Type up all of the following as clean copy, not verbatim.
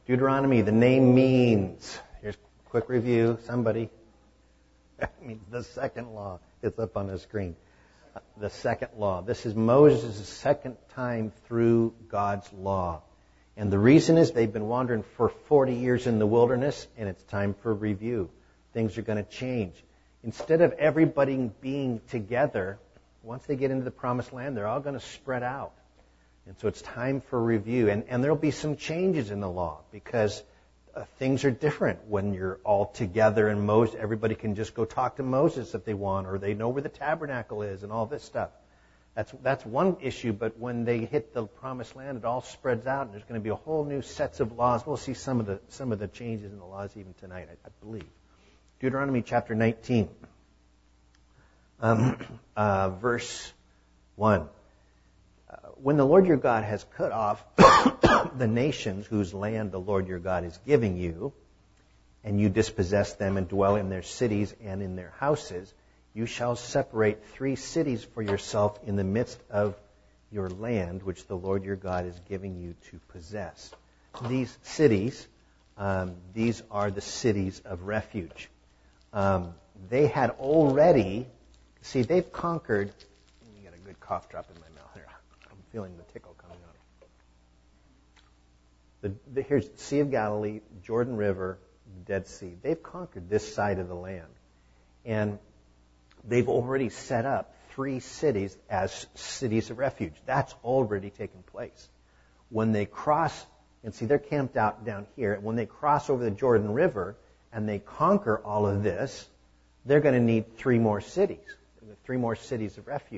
Deuteronomy, the name means, here's a quick review, somebody. It means the second law. It's up on the screen. The second law. This is Moses' second time through God's law. And the reason is they've been wandering for 40 years in the wilderness, and it's time for review. Things are going to change. Instead of everybody being together, once they get into the promised land, they're all going to spread out. And so it's time for review. And there'll be some changes in the law because things are different when you're all together and everybody can just go talk to Moses if they want, or they know where the tabernacle is and all this stuff. That's one issue, but when they hit the promised land, it all spreads out and there's going to be a whole new sets of laws. We'll see some of the changes in the laws even tonight, I believe. Deuteronomy chapter 19, verse 1. When the Lord your God has cut off the nations whose land the Lord your God is giving you, and you dispossess them and dwell in their cities and in their houses, you shall separate 3 cities for yourself in the midst of your land, which the Lord your God is giving you to possess. These cities, these are the cities of refuge. They had already, they've conquered. Let me get a good cough drop in my mouth here. I'm feeling the tickle coming on. Here's the Sea of Galilee, Jordan River, the Dead Sea. They've conquered this side of the land. And they've already set up 3 cities as cities of refuge. That's already taken place. When they cross, and see they're camped out down here, when they cross over the Jordan River and they conquer all of this, they're going to need 3 more cities. 3 more cities of refuge.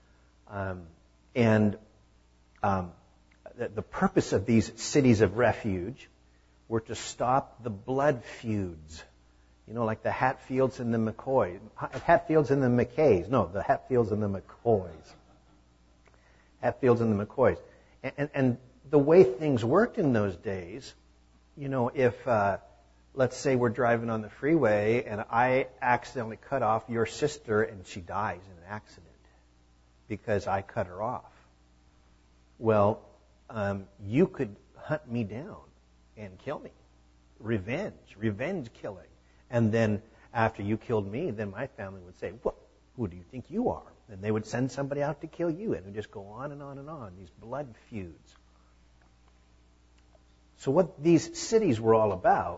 The purpose of these cities of refuge were to stop the blood feuds. You know, like the Hatfields and the McCoys. Hatfields and the McKays. No, the Hatfields and the McCoys. Hatfields and the McCoys. And the way things worked in those days, you know, if, let's say we're driving on the freeway and I accidentally cut off your sister and she dies in an accident because I cut her off. Well, you could hunt me down and kill me. Revenge killing. And then after you killed me, then my family would say, well, who do you think you are? And they would send somebody out to kill you. And it would just go on and on and on, these blood feuds. So what these cities were all about,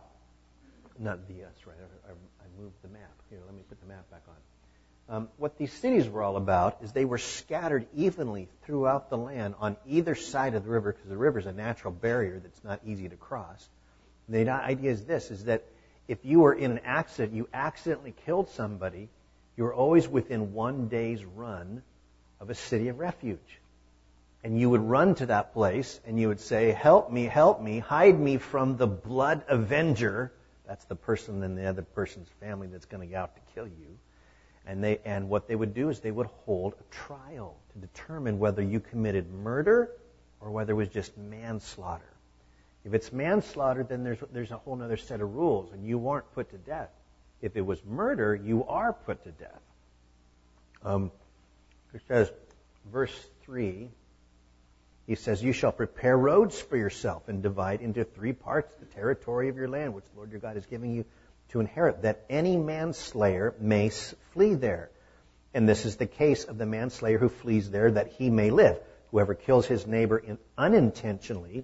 not the, that's right, I moved the map. Here, let me put the map back on. What these cities were all about is they were scattered evenly throughout the land on either side of the river, because the river is a natural barrier that's not easy to cross. The idea is this, is that if you were in an accident, you accidentally killed somebody, you were always within 1 day's run of a city of refuge. And you would run to that place and you would say, help me, hide me from the blood avenger. That's the person in the other person's family that's going to get out to kill you. And what they would do is they would hold a trial to determine whether you committed murder or whether it was just manslaughter. If it's manslaughter, then there's a whole other set of rules, and you weren't put to death. If it was murder, you are put to death. It says, verse 3, he says, you shall prepare roads for yourself and divide into 3 parts the territory of your land, which the Lord your God is giving you to inherit, that any manslayer may flee there. And this is the case of the manslayer who flees there, that he may live. Whoever kills his neighbor unintentionally,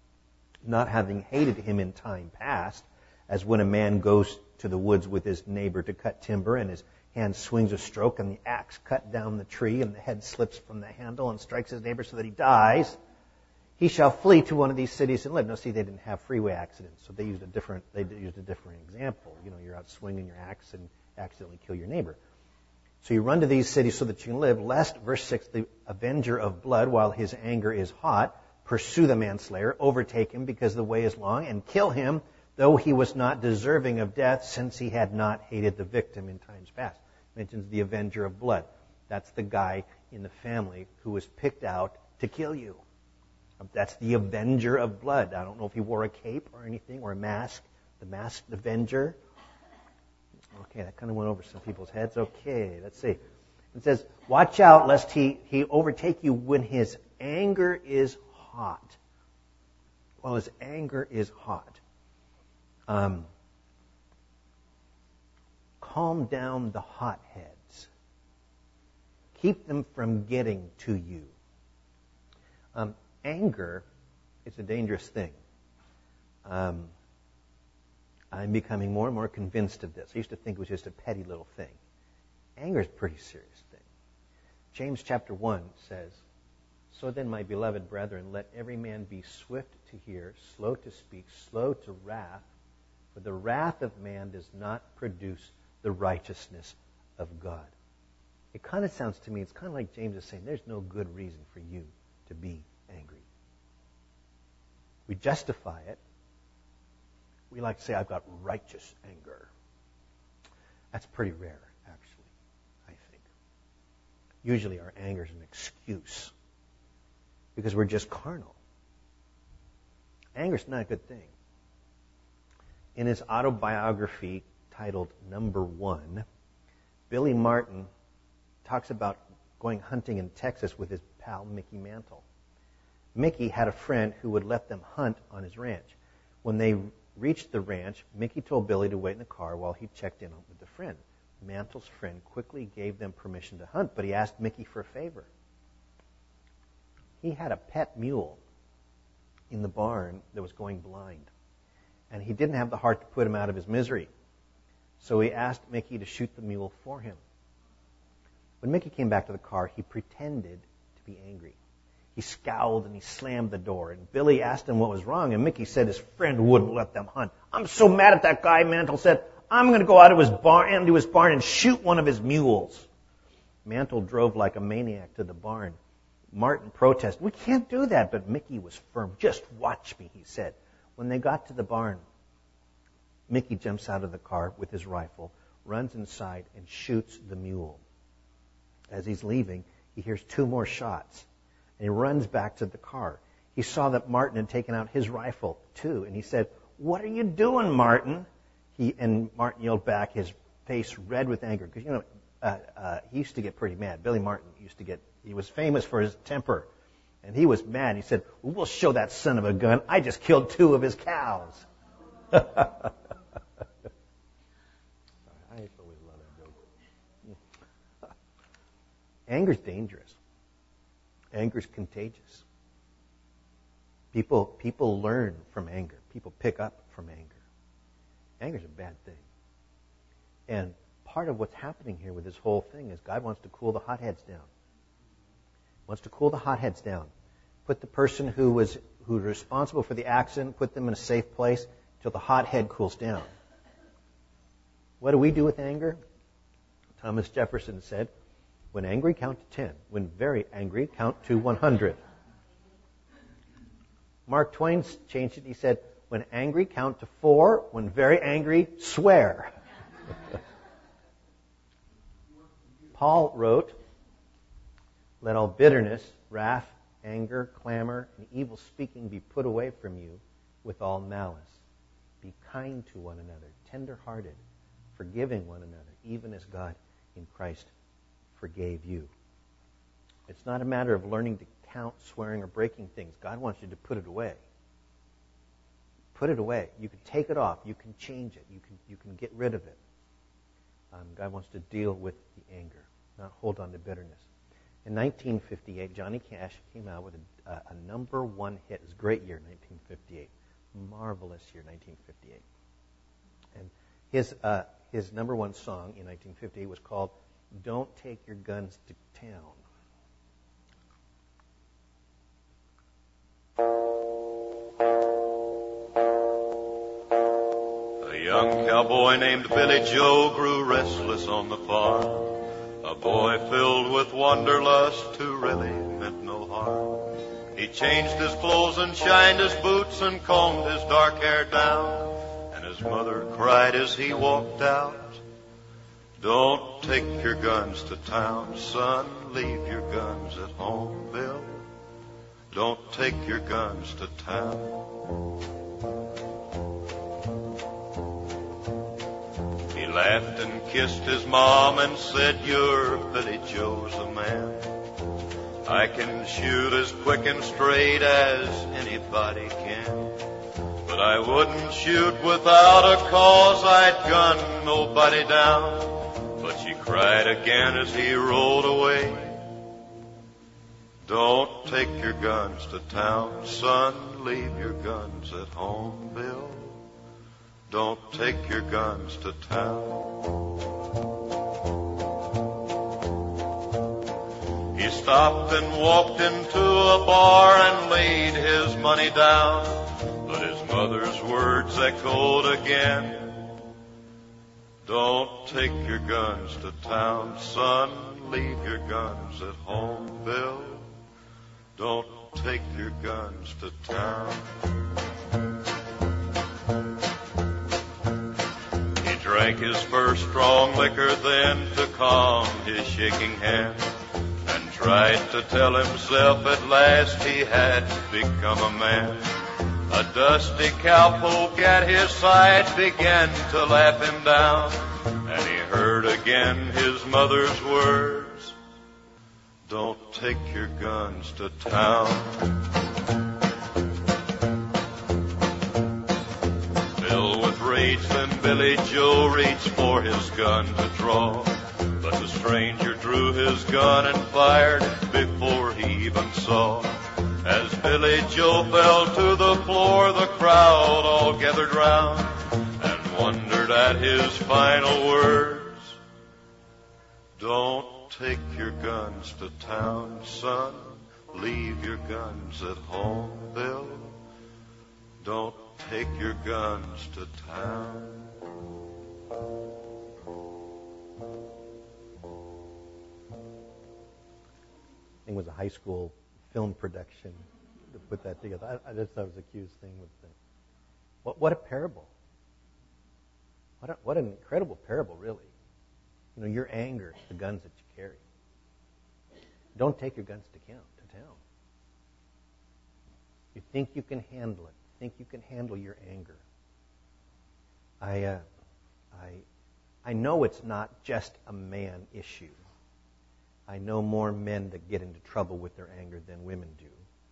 not having hated him in time past, as when a man goes to the woods with his neighbor to cut timber, and his hand swings a stroke, and the axe cut down the tree, and the head slips from the handle and strikes his neighbor so that he dies, he shall flee to one of these cities and live. Now, see, they didn't have freeway accidents, so they used a different example. You know, you're out swinging your axe and accidentally kill your neighbor. So you run to these cities so that you can live, lest, verse 6, the avenger of blood, while his anger is hot, pursue the manslayer, overtake him because the way is long, and kill him, though he was not deserving of death, since he had not hated the victim in times past. Mentions the avenger of blood. That's the guy in the family who was picked out to kill you. That's the avenger of blood. I don't know if he wore a cape or anything, or a mask. The masked avenger. Okay, that kind of went over some people's heads. Okay, let's see. It says, watch out lest he overtake you when his anger is hot. while his anger is hot. Calm down the hotheads. Keep them from getting to you. Anger is a dangerous thing. I'm becoming more and more convinced of this. I used to think it was just a petty little thing. Anger is a pretty serious thing. James chapter 1 says, "So then, my beloved brethren, let every man be swift to hear, slow to speak, slow to wrath, for the wrath of man does not produce the righteousness of God." It kind of sounds to me, it's kind of like James is saying, there's no good reason for you to be angry. We justify it. We like to say, I've got righteous anger. That's pretty rare, actually, I think. Usually our anger is an excuse because we're just carnal. Anger is not a good thing. In his autobiography titled Number One, Billy Martin talks about going hunting in Texas with his pal Mickey Mantle. Mickey had a friend who would let them hunt on his ranch. When they reached the ranch, Mickey told Billy to wait in the car while he checked in with the friend. Mantle's friend quickly gave them permission to hunt, but he asked Mickey for a favor. He had a pet mule in the barn that was going blind, and he didn't have the heart to put him out of his misery. So he asked Mickey to shoot the mule for him. When Mickey came back to the car, he pretended to be angry. He scowled and he slammed the door. And Billy asked him what was wrong, and Mickey said his friend wouldn't let them hunt. "I'm so mad at that guy," Mantle said. "I'm going to go out of his barn, into his barn and shoot one of his mules." Mantle drove like a maniac to the barn. Martin protested, "We can't do that," but Mickey was firm. "Just watch me," he said. When they got to the barn, Mickey jumps out of the car with his rifle, runs inside, and shoots the mule. As he's leaving, he hears 2 more shots, and he runs back to the car. He saw that Martin had taken out his rifle, too, and he said, "What are you doing, Martin?" And Martin yelled back, his face red with anger, because, he used to get pretty mad. Billy Martin he was famous for his temper, and he was mad. He said, "We'll show that son of a gun. I just killed 2 of his cows." I always love that joke. Anger's dangerous. Anger's contagious. People learn from anger. People pick up from anger. Anger's a bad thing. And part of what's happening here with this whole thing is God wants to cool the hotheads down. Wants to cool the hotheads down. Put the person who was responsible for the accident, put them in a safe place till the hothead cools down. What do we do with anger? Thomas Jefferson said, "When angry, count to 10. When very angry, count to 100. Mark Twain changed it. He said, "When angry, count to 4. When very angry, swear." Paul wrote, "Let all bitterness, wrath, anger, clamor, and evil speaking be put away from you with all malice. Be kind to one another, tender-hearted, forgiving one another, even as God in Christ forgave you." It's not a matter of learning to count, swearing, or breaking things. God wants you to put it away. Put it away. You can take it off. You can change it. You can get rid of it. God wants to deal with the anger, not hold on to bitterness. In 1958, Johnny Cash came out with a number 1 hit. It was a great year, 1958. Marvelous year, 1958. And his number 1 song in 1958 was called "Don't Take Your Guns to Town." A young cowboy named Billy Joe grew restless on the farm. A boy filled with wanderlust who really meant no harm. He changed his clothes and shined his boots and combed his dark hair down. And his mother cried as he walked out, "Don't take your guns to town, son. Leave your guns at home, Bill. Don't take your guns to town." He laughed and kissed his mom and said, "You're Billy Joe's the man. I can shoot as quick and straight as anybody can. But I wouldn't shoot without a cause, I'd gun nobody down. But she cried again as he rolled away. Don't take your guns to town, son, leave your guns at home, Bill. Don't take your guns to town. He stopped and walked into a bar and laid his money down. But his mother's words echoed again. Don't take your guns to town, son, leave your guns at home, Bill. Don't take your guns to town. He drank his first strong liquor then to calm his shaking hand, and tried to tell himself at last he had become a man. A dusty cowpoke at his side began to laugh him down, and he heard again his mother's words, don't take your guns to town. Filled with rage, then Billy Joe reached for his gun to draw. But the stranger drew his gun and fired before he even saw. As Billy Joe fell to the floor, the crowd all gathered round and wondered at his final words. Don't take your guns to town, son. Leave your guns at home, Bill. Don't take your guns to town. It was a high school film production to put that together. I just thought it was a cute thing with the. What a parable! What an incredible parable, really. You know, your anger, the guns that you carry. Don't take your guns to town. You think you can handle it. Think you can handle your anger. I know it's not just a man issue. I know more men that get into trouble with their anger than women do.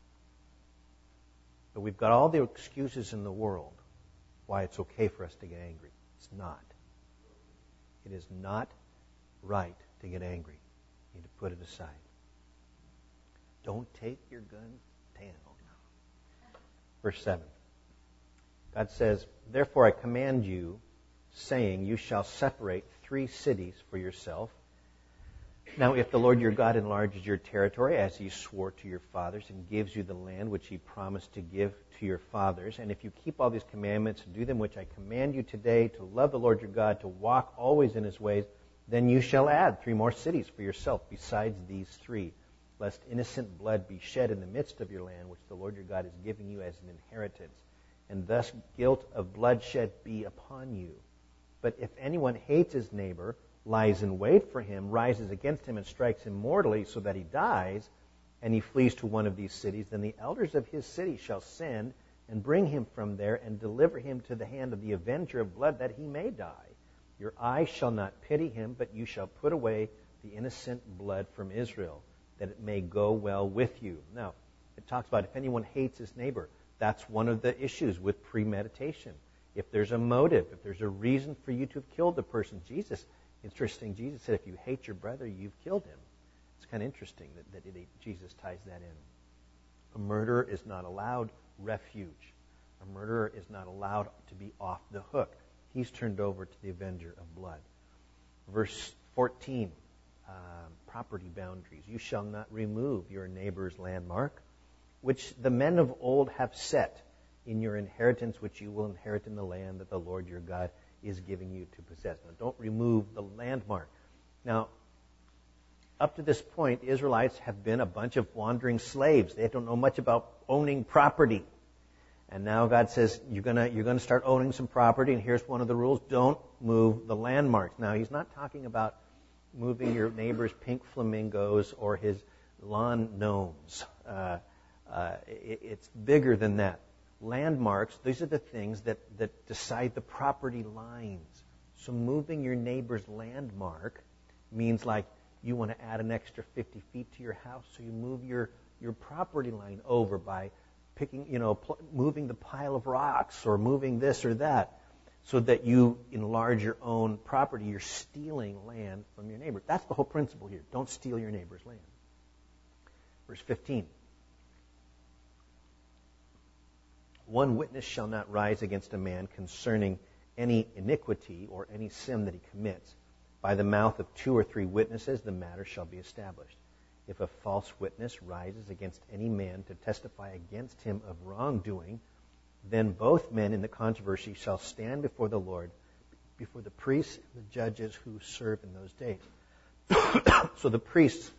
But we've got all the excuses in the world why it's okay for us to get angry. It's not. It is not right to get angry. You need to put it aside. Don't take your guns to town. Verse 7. God says, therefore I command you, saying, you shall separate 3 cities for yourself. Now, if the Lord your God enlarges your territory, as he swore to your fathers, and gives you the land which he promised to give to your fathers, and if you keep all these commandments and do them which I command you today, to love the Lord your God, to walk always in his ways, then you shall add 3 more cities for yourself besides these 3, lest innocent blood be shed in the midst of your land, which the Lord your God is giving you as an inheritance, and thus guilt of bloodshed be upon you. But if anyone hates his neighbor, lies in wait for him, rises against him, and strikes him mortally so that he dies, and he flees to one of these cities, then the elders of his city shall send and bring him from there and deliver him to the hand of the avenger of blood that he may die. Your eye shall not pity him, but you shall put away the innocent blood from Israel, that it may go well with you. Now, it talks about if anyone hates his neighbor. That's one of the issues with premeditation. If there's a motive, if there's a reason for you to have killed the person, Jesus said, if you hate your brother, you've killed him. It's kind of interesting that Jesus ties that in. A murderer is not allowed refuge. A murderer is not allowed to be off the hook. He's turned over to the avenger of blood. Verse 14, property boundaries. You shall not remove your neighbor's landmark, which the men of old have set in your inheritance, which you will inherit in the land that the Lord your God is giving you to possess. Now, don't remove the landmark. Now, up to this point, the Israelites have been a bunch of wandering slaves. They don't know much about owning property. And now God says, you're gonna start owning some property, and here's one of the rules: don't move the landmarks. Now, he's not talking about moving your neighbor's pink flamingos or his lawn gnomes. It's bigger than that. Landmarks, these are the things that decide the property lines. So moving your neighbor's landmark means like you want to add an extra 50 feet to your house, so you move your property line over by moving the pile of rocks or moving this or that, so that you enlarge your own property. You're stealing land from your neighbor. That's the whole principle here. Don't steal your neighbor's land. Verse 15. One witness shall not rise against a man concerning any iniquity or any sin that he commits. By the mouth of 2 or 3 witnesses the matter shall be established. If a false witness rises against any man to testify against him of wrongdoing, then both men in the controversy shall stand before the Lord, before the priests and the judges who serve in those days. So the priests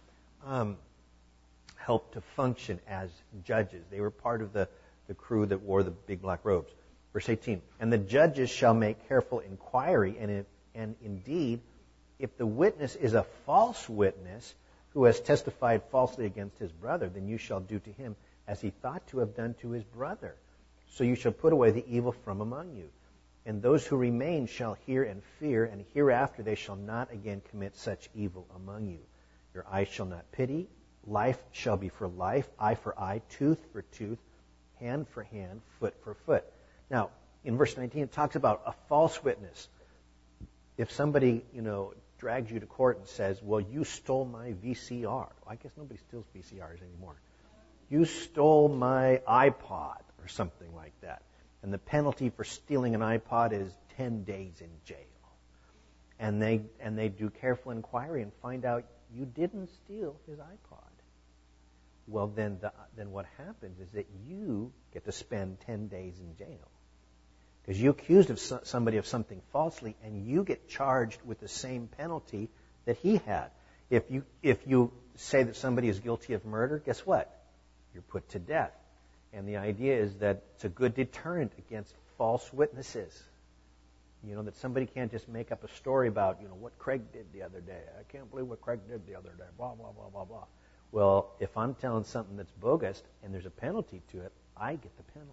helped to function as judges. They were part of the crew that wore the big black robes. Verse 18, and the judges shall make careful inquiry, and indeed, if the witness is a false witness who has testified falsely against his brother, then you shall do to him as he thought to have done to his brother. So you shall put away the evil from among you. And those who remain shall hear and fear, and hereafter they shall not again commit such evil among you. Your eye shall not pity, life shall be for life, eye for eye, tooth for tooth, hand for hand, foot for foot. Now, in verse 19, it talks about a false witness. If somebody, drags you to court and says, well, you stole my VCR. Well, I guess nobody steals VCRs anymore. You stole my iPod or something like that. And the penalty for stealing an iPod is 10 days in jail. And they do careful inquiry and find out you didn't steal his iPod. Well, then what happens is that you get to spend 10 days in jail. Because you accused of somebody of something falsely, and you get charged with the same penalty that he had. If you say that somebody is guilty of murder, guess what? You're put to death. And the idea is that it's a good deterrent against false witnesses. That somebody can't just make up a story about, what Craig did the other day. I can't believe what Craig did the other day, blah, blah, blah, blah, blah. Well, if I'm telling something that's bogus and there's a penalty to it, I get the penalty.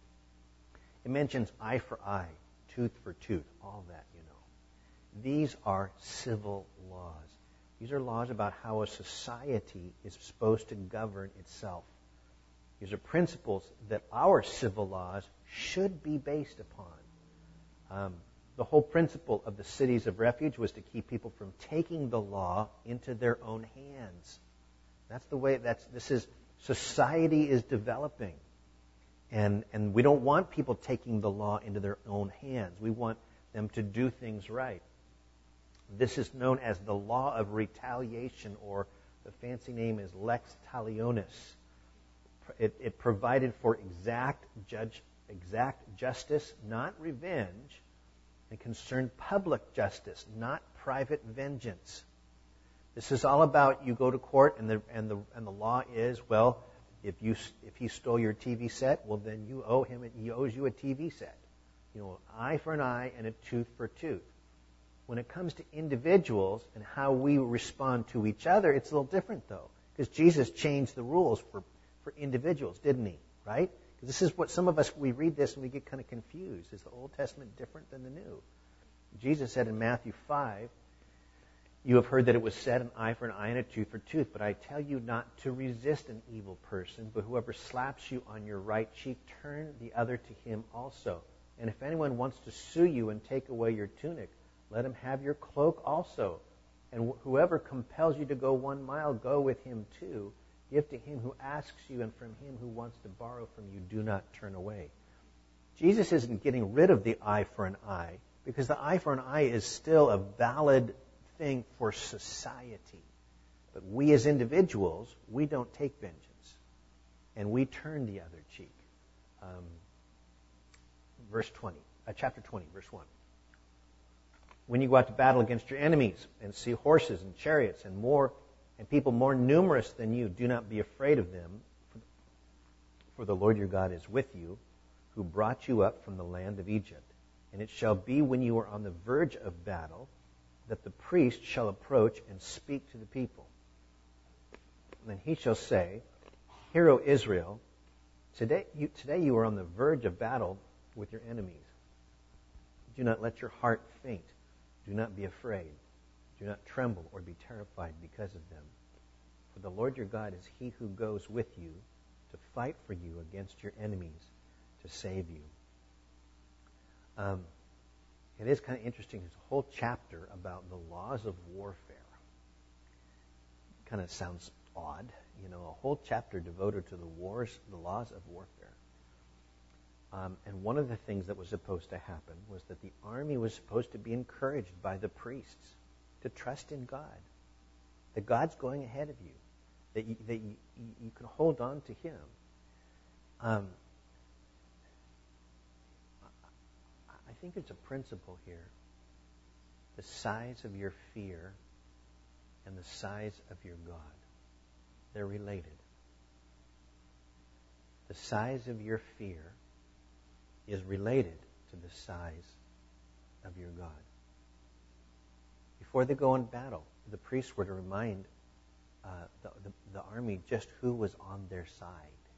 It mentions eye for eye, tooth for tooth, all that, These are civil laws. These are laws about how a society is supposed to govern itself. These are principles that our civil laws should be based upon. The whole principle of the cities of refuge was to keep people from taking the law into their own hands. That's the way, society is developing. And we don't want people taking the law into their own hands. We want them to do things right. This is known as the law of retaliation, or the fancy name is lex talionis. It provided for exact justice, not revenge, and concerned public justice, not private vengeance. This is all about, you go to court and the law is, well, if he stole your TV set, well, then you owe him, he owes you a TV set. Eye for an eye and a tooth for a tooth. When it comes to individuals and how we respond to each other, it's a little different, though, because Jesus changed the rules for individuals, didn't he? Right? Because this is what some of us, we read this and we get kind of confused. Is the Old Testament different than the New? Jesus said in Matthew 5, you have heard that it was said, an eye for an eye and a tooth for a tooth. But I tell you not to resist an evil person, but whoever slaps you on your right cheek, turn the other to him also. And if anyone wants to sue you and take away your tunic, let him have your cloak also. And whoever compels you to go 1 mile, go with him too. Give to him who asks you, and from him who wants to borrow from you, do not turn away. Jesus isn't getting rid of the eye for an eye, because the eye for an eye is still a valid thing for society. But we as individuals, we don't take vengeance. And we turn the other cheek. Chapter 20, verse 1. When you go out to battle against your enemies and see horses and chariots and people more numerous than you, do not be afraid of them, for the Lord your God is with you, who brought you up from the land of Egypt. And it shall be when you are on the verge of battle that the priest shall approach and speak to the people. And then he shall say, Hear, O Israel, today you are on the verge of battle with your enemies. Do not let your heart faint. Do not be afraid. Do not tremble or be terrified because of them. For the Lord your God is he who goes with you to to fight for you against your enemies, to save you. It is kind of interesting. There's a whole chapter about the laws of warfare. Kind of sounds odd, a whole chapter devoted to the laws of warfare. And one of the things that was supposed to happen was that the army was supposed to be encouraged by the priests to trust in God, that God's going ahead of you, that you can hold on to Him. I think there's a principle here. The size of your fear and the size of your God, they're related. The size of your fear is related to the size of your God. Before they go in battle, the priests were to remind the army just who was on their side,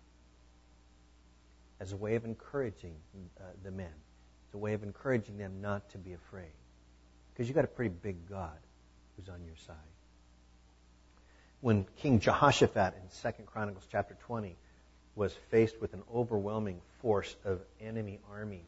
as a way of encouraging the men. It's a way of encouraging them not to be afraid, because you've got a pretty big God who's on your side. When King Jehoshaphat in 2 Chronicles chapter 20 was faced with an overwhelming force of enemy armies,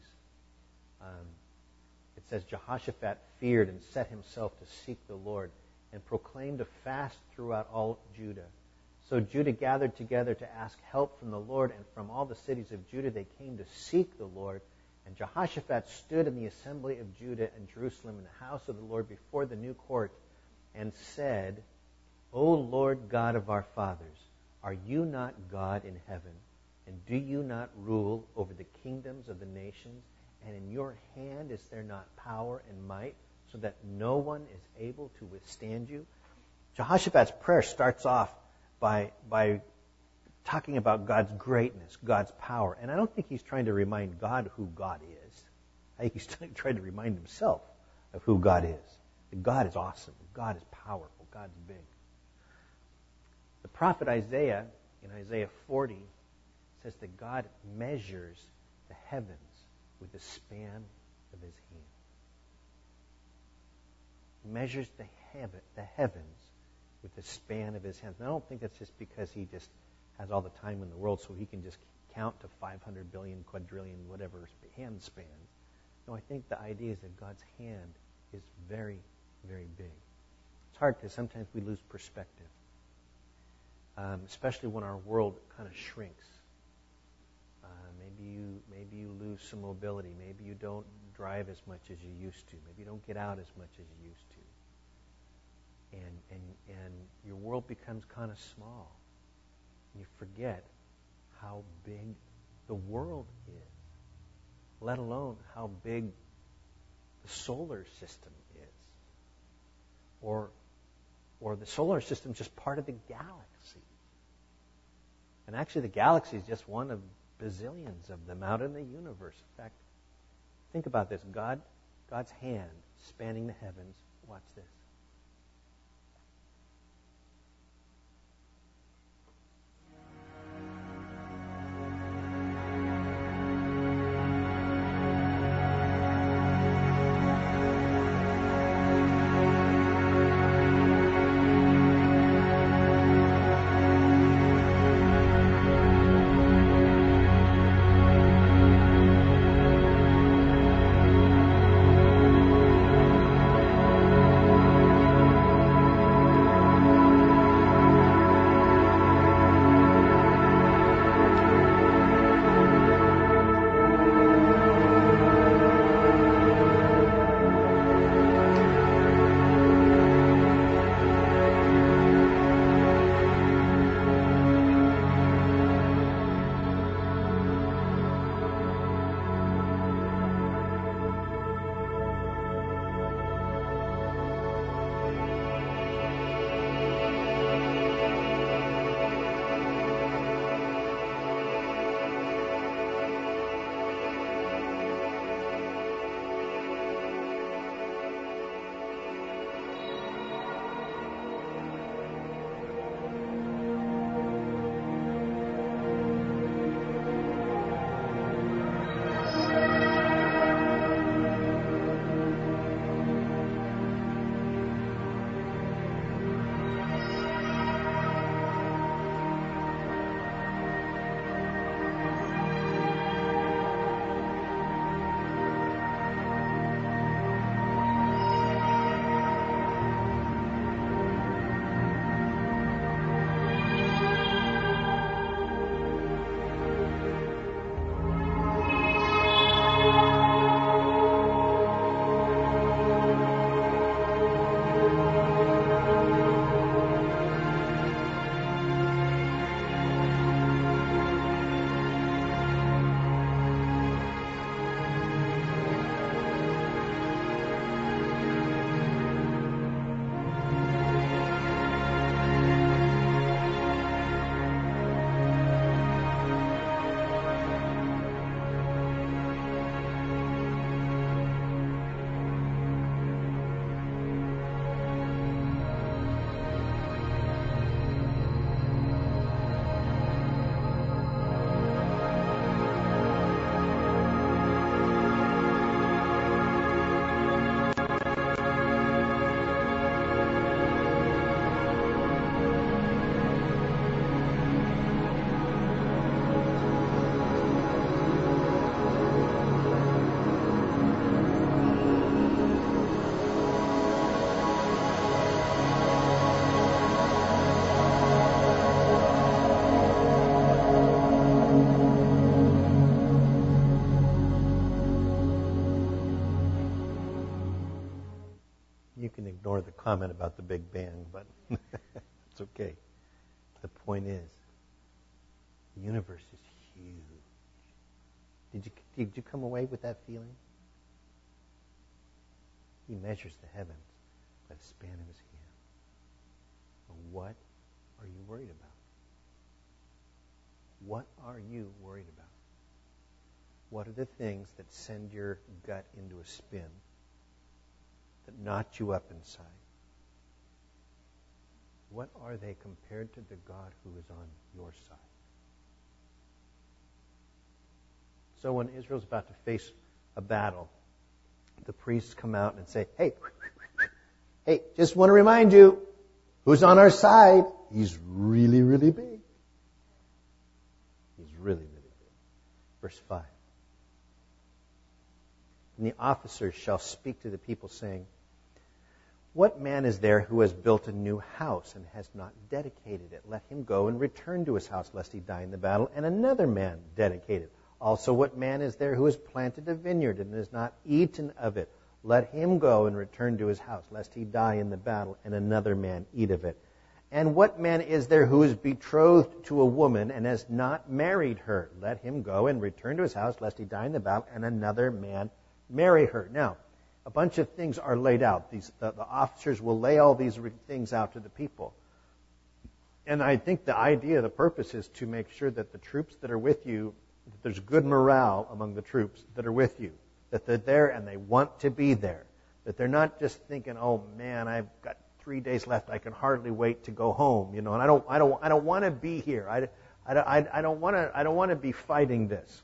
it says Jehoshaphat feared and set himself to seek the Lord and proclaimed a fast throughout all Judah. So Judah gathered together to ask help from the Lord, and from all the cities of Judah they came to seek the Lord. And Jehoshaphat stood in the assembly of Judah and Jerusalem in the house of the Lord before the new court and said, O Lord God of our fathers, are you not God in heaven? And do you not rule over the kingdoms of the nations? And in your hand is there not power and might, so that no one is able to withstand you? Jehoshaphat's prayer starts off by talking about God's greatness, God's power. And I don't think he's trying to remind God who God is. I think he's trying to remind himself of who God is. That God is awesome. God is powerful. God's big. The prophet Isaiah, in Isaiah 40, says that God measures the heavens with the span of his hand. He measures the heavens with the span of his hands. And I don't think that's just because he just has all the time in the world so he can just count to 500 billion, quadrillion, whatever hand span. No, I think the idea is that God's hand is very, very big. It's hard because sometimes we lose perspective, especially when our world kind of shrinks. Maybe you lose some mobility. Maybe you don't drive as much as you used to. Maybe you don't get out as much as you used to. And your world becomes kind of small. You forget how big the world is, let alone how big the solar system is. Or the solar system is just part of the galaxy. And actually the galaxy is just one of bazillions of them out in the universe. In fact, think about this. God's hand spanning the heavens. Watch this. can ignore the comment about the Big Bang, but it's okay. The point is, the universe is huge. Did you come away with that feeling? He measures the heavens by the span of his hand. But what are you worried about? What are you worried about? What are the things that send your gut into a spin, that knot you up inside? What are they compared to the God who is on your side? So when Israel's about to face a battle, the priests come out and say, hey, just want to remind you, who's on our side? He's really, really big. He's really, really big. Verse 5. And the officers shall speak to the people, saying, what man is there who has built a new house and has not dedicated it? Let him go and return to his house, lest he die in the battle, and another man dedicate it. Also, what man is there who has planted a vineyard and has not eaten of it? Let him go and return to his house, lest he die in the battle, and another man eat of it. And what man is there who is betrothed to a woman and has not married her? Let him go and return to his house, lest he die in the battle, and another man marry her. Now, a bunch of things are laid out. The officers will lay all these things out to the people. And I think the idea, the purpose is to make sure that the troops that are with you, that there's good morale among the troops that are with you, that they're there and they want to be there, that they're not just thinking, oh man, I've got 3 days left, I can hardly wait to go home, and I don't want to be here. I don't want to be fighting this.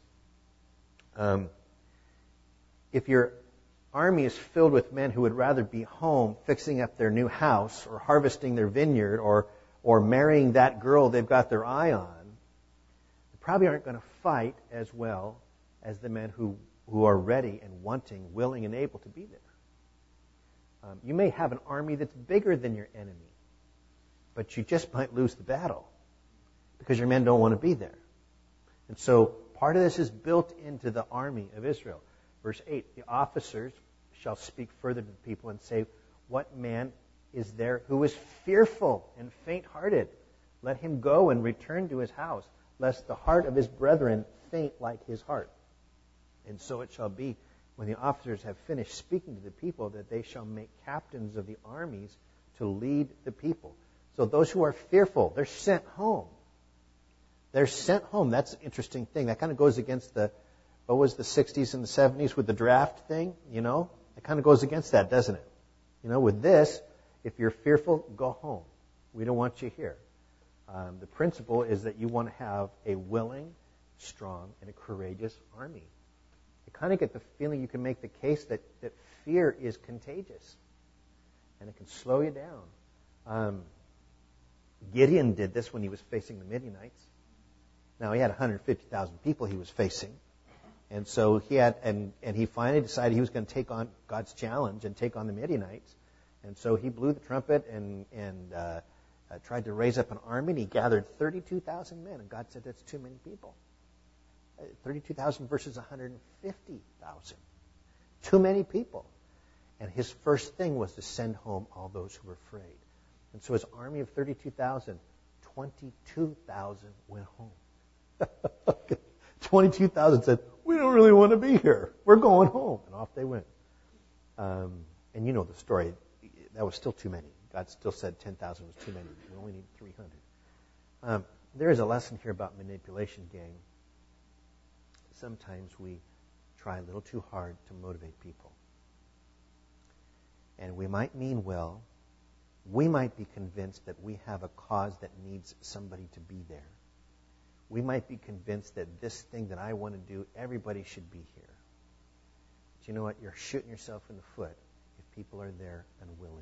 If your army is filled with men who would rather be home fixing up their new house or harvesting their vineyard or marrying that girl they've got their eye on, they probably aren't going to fight as well as the men who are ready and wanting, willing, and able to be there. You may have an army that's bigger than your enemy, but you just might lose the battle because your men don't want to be there. And so part of this is built into the army of Israel. Verse 8, the officers shall speak further to the people and say, what man is there who is fearful and faint-hearted? Let him go and return to his house, lest the heart of his brethren faint like his heart. And so it shall be, when the officers have finished speaking to the people, that they shall make captains of the armies to lead the people. So those who are fearful, they're sent home. They're sent home. That's an interesting thing. That kind of goes against what was the 60s and the 70s with the draft thing, It kind of goes against that, doesn't it? With this, if you're fearful, go home. We don't want you here. The principle is that you want to have a willing, strong, and a courageous army. I kind of get the feeling you can make the case that fear is contagious, and it can slow you down. Gideon did this when he was facing the Midianites. Now, he had 150,000 people he was facing. And so he finally decided he was going to take on God's challenge and take on the Midianites. And so he blew the trumpet and tried to raise up an army, and he gathered 32,000 men. And God said, that's too many people. 32,000 versus 150,000. Too many people. And his first thing was to send home all those who were afraid. And so his army of 32,000, 22,000 went home. 22,000 said, we don't really want to be here. We're going home. And off they went. And you know the story. That was still too many. God still said 10,000 was too many. We only need 300. There is a lesson here about manipulation, gang. Sometimes we try a little too hard to motivate people. And we might mean well. We might be convinced that we have a cause that needs somebody to be there. We might be convinced that this thing that I want to do, everybody should be here. But you know what? You're shooting yourself in the foot if people are there unwillingly.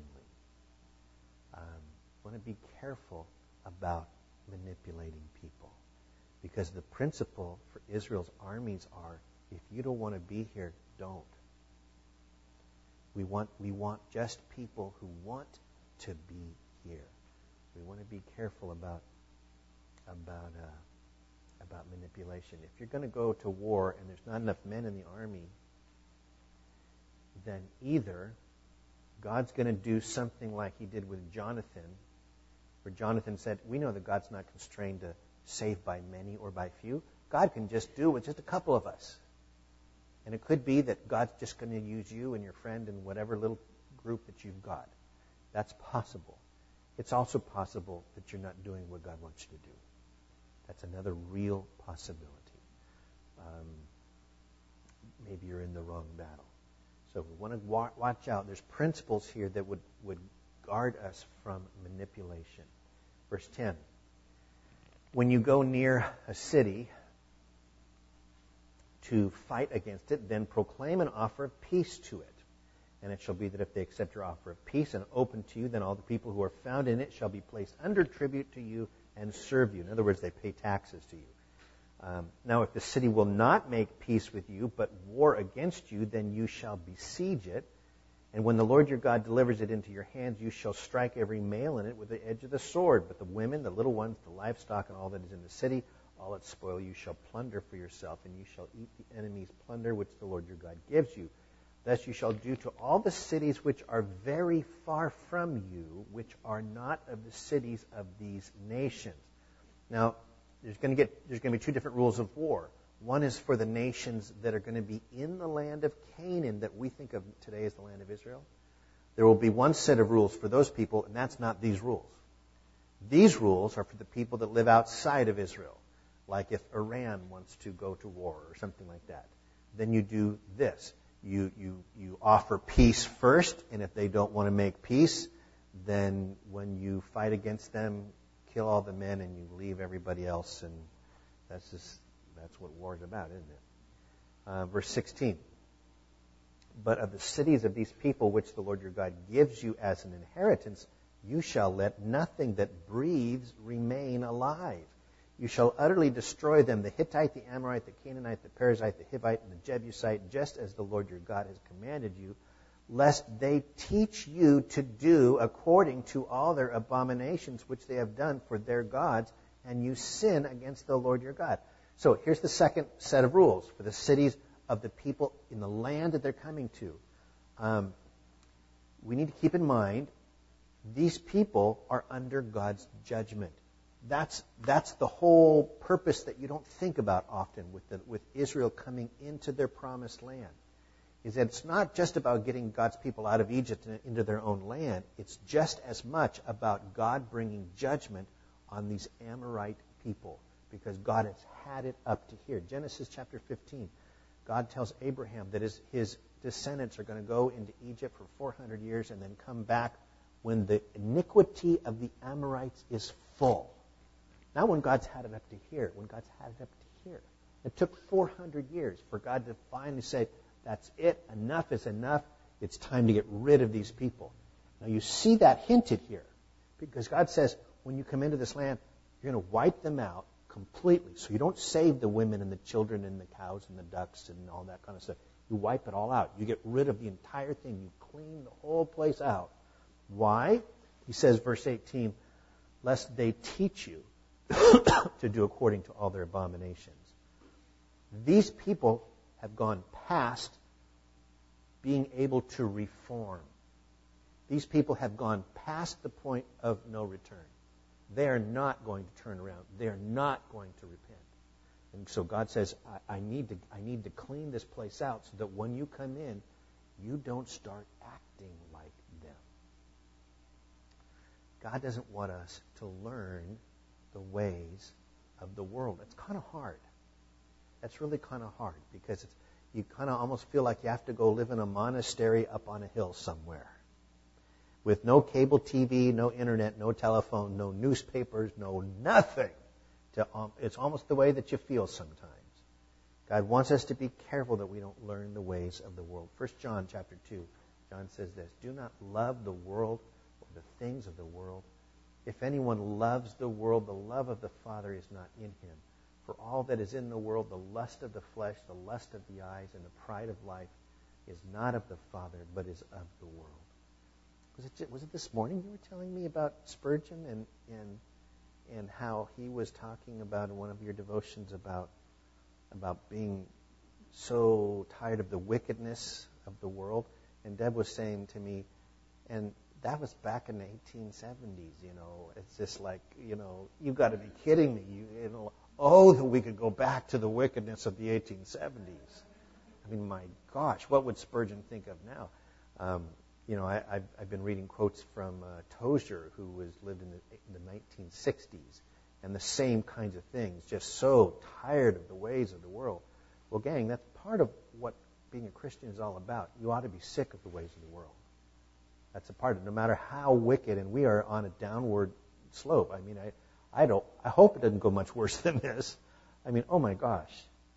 You want to be careful about manipulating people. Because the principle for Israel's armies are, if you don't want to be here, don't. We want just people who want to be here. We want to be careful about manipulation. If you're going to go to war and there's not enough men in the army, then either God's going to do something like he did with Jonathan, where Jonathan said, we know that God's not constrained to save by many or by few. God can just do it with just a couple of us. And it could be that God's just going to use you and your friend in whatever little group that you've got. That's possible. It's also possible that you're not doing what God wants you to do. That's another real possibility. Maybe you're in the wrong battle. So we want to watch out. There's principles here that would guard us from manipulation. Verse 10. When you go near a city to fight against it, then proclaim an offer of peace to it. And it shall be that if they accept your offer of peace and open to you, then all the people who are found in it shall be placed under tribute to you and serve you. In other words, they pay taxes to you. Now, if the city will not make peace with you, but war against you, then you shall besiege it. And when the Lord your God delivers it into your hands, you shall strike every male in it with the edge of the sword. But the women, the little ones, the livestock, and all that is in the city, all its spoil you shall plunder for yourself, and you shall eat the enemy's plunder which the Lord your God gives you. Thus you shall do to all the cities which are very far from you, which are not of the cities of these nations. Now, there's going to be two different rules of war. One is for the nations that are going to be in the land of Canaan that we think of today as the land of Israel. There will be one set of rules for those people, and that's not these rules. These rules are for the people that live outside of Israel, like if Iran wants to go to war or something like that. Then you do this. You offer peace first, and if they don't want to make peace, then when you fight against them, kill all the men and you leave everybody else, and that's what war is about, isn't it? Verse 16. But of the cities of these people which the Lord your God gives you as an inheritance, you shall let nothing that breathes remain alive. You shall utterly destroy them, the Hittite, the Amorite, the Canaanite, the Perizzite, the Hivite, and the Jebusite, just as the Lord your God has commanded you, lest they teach you to do according to all their abominations which they have done for their gods, and you sin against the Lord your God. So here's the second set of rules for the cities of the people in the land that they're coming to. We need to keep in mind, these people are under God's judgment. That's the whole purpose that you don't think about often with Israel coming into their promised land. Is that it's not just about getting God's people out of Egypt and into their own land. It's just as much about God bringing judgment on these Amorite people, because God has had it up to here. Genesis chapter 15, God tells Abraham that his descendants are going to go into Egypt for 400 years and then come back when the iniquity of the Amorites is full. Not when God's had it up to here, when God's had it up to here. It took 400 years for God to finally say, that's it, enough is enough, it's time to get rid of these people. Now you see that hinted here, because God says, when you come into this land, you're going to wipe them out completely. So you don't save the women and the children and the cows and the ducks and all that kind of stuff. You wipe it all out. You get rid of the entire thing. You clean the whole place out. Why? He says, verse 18, lest they teach you to do according to all their abominations. These people have gone past being able to reform. These people have gone past the point of no return. They are not going to turn around. They are not going to repent. And so God says, I need to clean this place out so that when you come in, you don't start acting like them. God doesn't want us to learn the ways of the world. It's kind of hard. That's really kind of hard, because you kind of almost feel like you have to go live in a monastery up on a hill somewhere with no cable TV, no internet, no telephone, no newspapers, no nothing. It's almost the way that you feel sometimes. God wants us to be careful that we don't learn the ways of the world. 1 John chapter 2, John says this, do not love the world or the things of the world. If anyone loves the world, the love of the Father is not in him. For all that is in the world, the lust of the flesh, the lust of the eyes, and the pride of life is not of the Father, but is of the world. Was it this morning you were telling me about Spurgeon and how he was talking about in one of your devotions about being so tired of the wickedness of the world? And Deb was saying to me, And that was back in the 1870s, It's just like, you've got to be kidding me. That we could go back to the wickedness of the 1870s. I mean, my gosh, what would Spurgeon think of now? I've been reading quotes from Tozer, who lived in the 1960s, and the same kinds of things, just so tired of the ways of the world. Well, gang, that's part of what being a Christian is all about. You ought to be sick of the ways of the world. That's a part of it. No matter how wicked, and we are on a downward slope. I mean, I hope it doesn't go much worse than this. I mean, oh my gosh.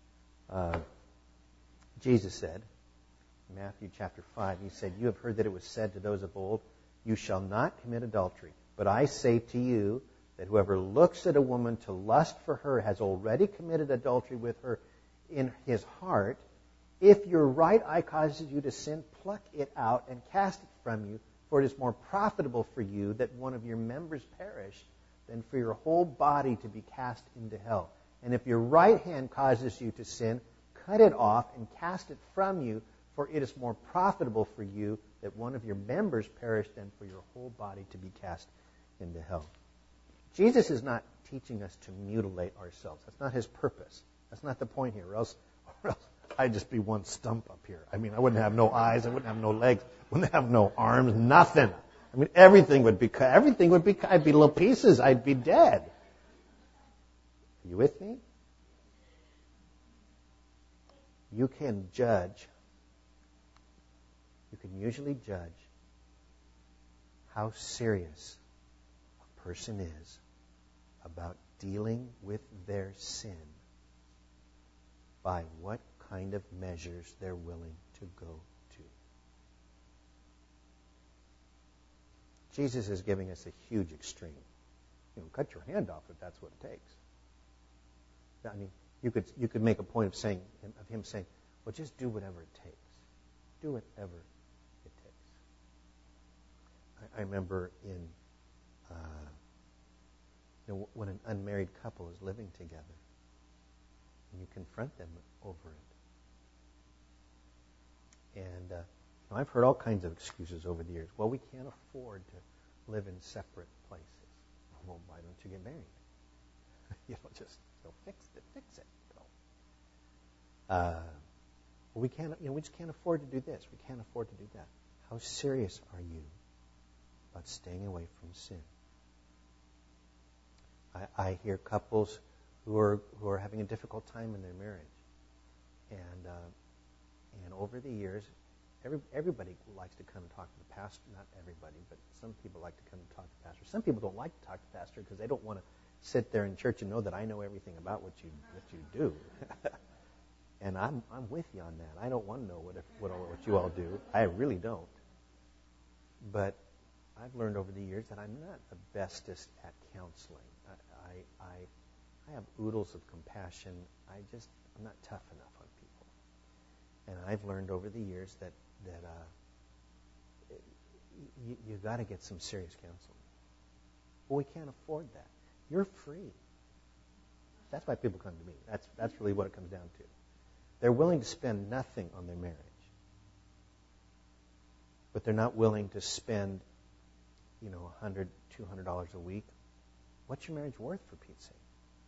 Jesus said, Matthew chapter 5, he said, "You have heard that it was said to those of old, 'You shall not commit adultery.' But I say to you that whoever looks at a woman to lust for her has already committed adultery with her in his heart. If your right eye causes you to sin, pluck it out and cast it from you, for it is more profitable for you that one of your members perish than for your whole body to be cast into hell. And if your right hand causes you to sin, cut it off and cast it from you, for it is more profitable for you that one of your members perish than for your whole body to be cast into hell." Jesus is not teaching us to mutilate ourselves. That's not his purpose. That's not the point here, or else I'd just be one stump up here. I mean, I wouldn't have no eyes, I wouldn't have no legs, wouldn't have no arms, nothing. I mean, everything would be, I'd be little pieces, I'd be dead. Are you with me? You can usually judge how serious a person is about dealing with their sin by what kind of measures they're willing to go to. Jesus is giving us a huge extreme. Cut your hand off if that's what it takes. I mean, you could make a point of him saying, well, just do whatever it takes. Do whatever it takes. I remember when an unmarried couple is living together, and you confront them over it. And I've heard all kinds of excuses over the years. Well, we can't afford to live in separate places. Well, why don't you get married? Just fix it. We just can't afford to do this. We can't afford to do that. How serious are you about staying away from sin? I hear couples who are having a difficult time in their marriage, and over the years, everybody likes to come and talk to the pastor. Not everybody, but some people like to come and talk to the pastor. Some people don't like to talk to the pastor because they don't want to sit there in church and know that I know everything about what you do. And I'm with you on that. I don't want to know what you all do. I really don't. But I've learned over the years that I'm not the bestest at counseling. I have oodles of compassion. I'm not tough enough on people. And I've learned over the years that you got to get some serious counseling. Well, we can't afford that. You're free. That's why people come to me. That's really what it comes down to. They're willing to spend nothing on their marriage, but they're not willing to spend, $100, $200 a week. What's your marriage worth, for Pete's sake?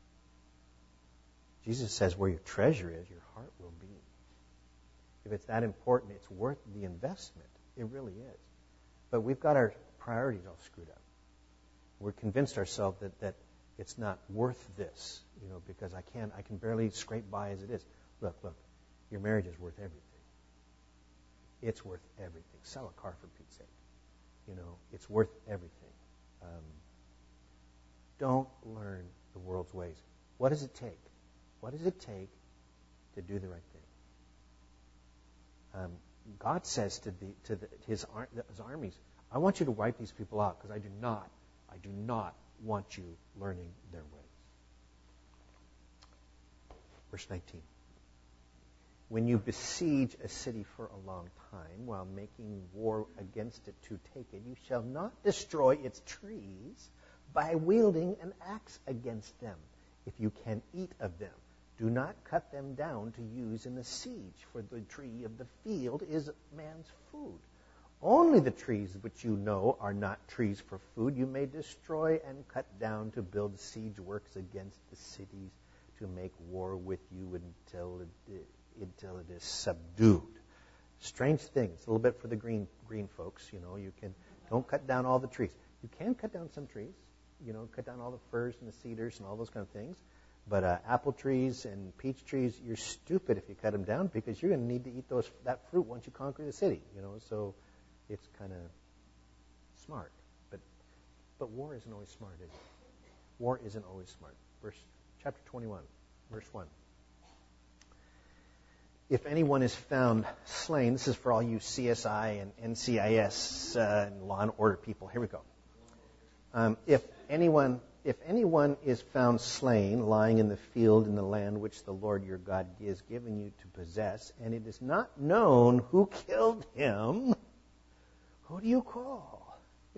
Jesus says where your treasure is, your heart will be. If it's that important, it's worth the investment. It really is. But we've got our priorities all screwed up. We're convinced ourselves that it's not worth this, because I can barely scrape by as it is. Look, your marriage is worth everything. It's worth everything. Sell a car, for Pete's sake. It's worth everything. Don't learn the world's ways. What does it take? What does it take to do the right thing? God says to his armies, I want you to wipe these people out because I do not want you learning their ways. Verse 19. When you besiege a city for a long time while making war against it to take it, you shall not destroy its trees by wielding an axe against them. If you can eat of them, do not cut them down to use in the siege, for the tree of the field is man's food. Only the trees which you know are not trees for food you may destroy and cut down to build siege works against the cities, to make war with you until it is subdued. Strange thing. It's a little bit for the green folks. Don't cut down all the trees. You can cut down some trees. Cut down all the firs and the cedars and all those kind of things. But apple trees and peach trees, you're stupid if you cut them down, because you're going to need to eat that fruit once you conquer the city. So it's kind of smart. But war isn't always smart, is it? War isn't always smart. Chapter 21, verse 1. If anyone is found slain, this is for all you CSI and NCIS and law and order people. Here we go. If anyone is found slain, lying in the field in the land which the Lord your God is giving you to possess, and it is not known who killed him, who do you call?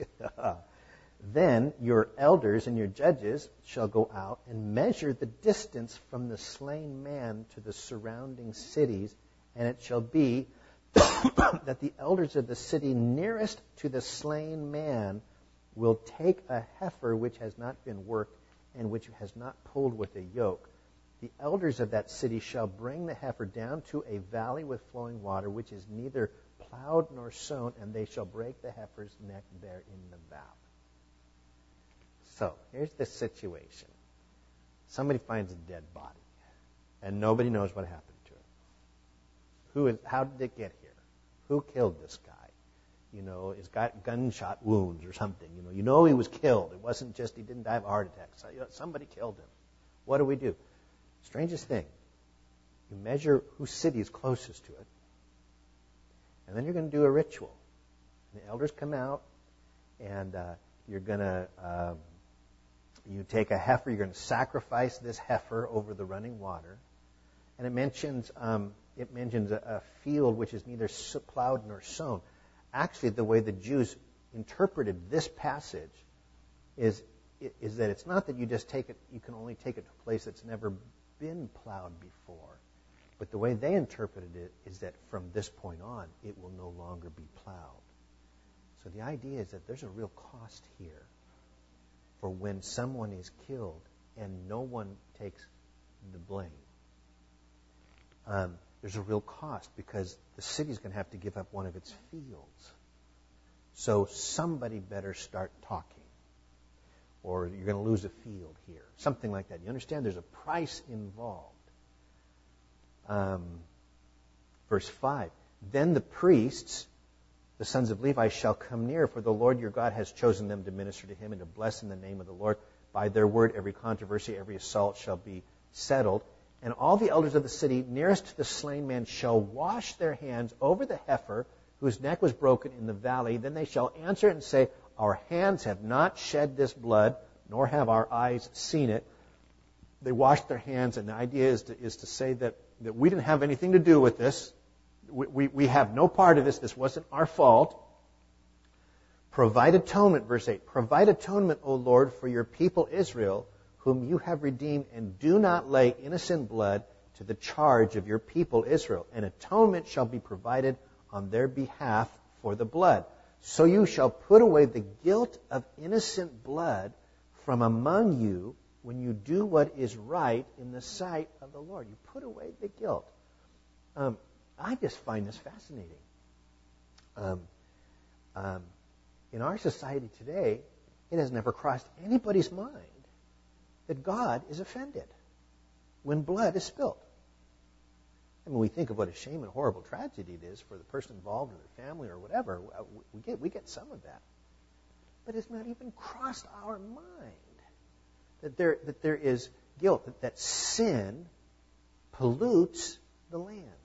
Then your elders and your judges shall go out and measure the distance from the slain man to the surrounding cities, and it shall be that the elders of the city nearest to the slain man will take a heifer which has not been worked and which has not pulled with a yoke. The elders of that city shall bring the heifer down to a valley with flowing water, which is neither plowed nor sown, and they shall break the heifer's neck there in the valley. So, here's the situation. Somebody finds a dead body, and nobody knows what happened to it. How did it get here? Who killed this guy? He's got gunshot wounds or something. He was killed. It wasn't just he didn't die of a heart attack. So, somebody killed him. What do we do? Strangest thing. You measure whose city is closest to it, and then you're going to do a ritual. And the elders come out, and you're going to you take a heifer. You're going to sacrifice this heifer over the running water, and it mentions a field which is neither plowed nor sown. Actually, the way the Jews interpreted this passage is that it's not that you just take it, you can only take it to a place that's never been plowed before. But the way they interpreted it is that from this point on, it will no longer be plowed. So the idea is that there's a real cost here for when someone is killed and no one takes the blame. There's a real cost because the city's going to have to give up one of its fields. So somebody better start talking, or you're going to lose a field here. Something like that. You understand? There's a price involved. Verse 5. Then the priests, the sons of Levi, shall come near, for the Lord your God has chosen them to minister to him and to bless in the name of the Lord. By their word, every controversy, every assault shall be settled. And all the elders of the city nearest to the slain man shall wash their hands over the heifer whose neck was broken in the valley. Then they shall answer and say, our hands have not shed this blood, nor have our eyes seen it. They wash their hands, and the idea is to say that we didn't have anything to do with this. We have no part of this. This wasn't our fault. Provide atonement, verse 8. Provide atonement, O Lord, for your people Israel, whom you have redeemed, and do not lay innocent blood to the charge of your people Israel. An atonement shall be provided on their behalf for the blood. So you shall put away the guilt of innocent blood from among you when you do what is right in the sight of the Lord. You put away the guilt. I just find this fascinating. In our society today, it has never crossed anybody's mind that God is offended when blood is spilled. I mean, we think of what a shame and horrible tragedy it is for the person involved or their family or whatever. We get some of that. But it's not even crossed our mind that there is guilt, that sin pollutes the land.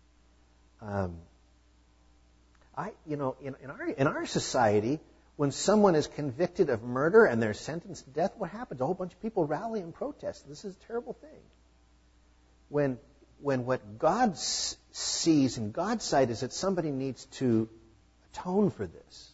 In our society, when someone is convicted of murder and they're sentenced to death, what happens? A whole bunch of people rally and protest. This is a terrible thing. When what God sees in God's sight is that somebody needs to atone for this.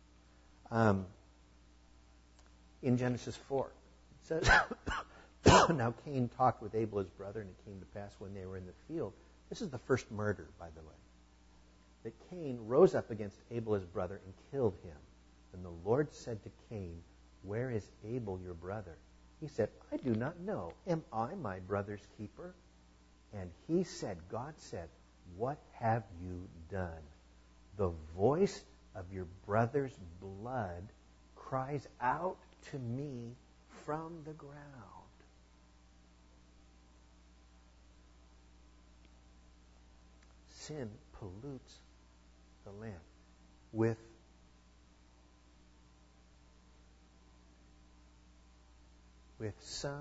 In Genesis 4, it says, now Cain talked with Abel his brother, and it came to pass when they were in the field. This is the first murder, by the way. that Cain rose up against Abel his brother and killed him. And the Lord said to Cain, "Where is Abel your brother?" He said, "I do not know. Am I my brother's keeper?" And he said, God said, "What have you done? The voice of your brother's blood cries out to me from the ground." Sin pollutes the land with some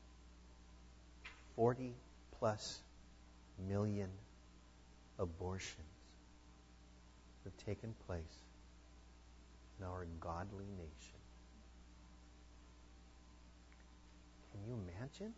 40+ million abortions that have taken place in our godly nation. Can you imagine?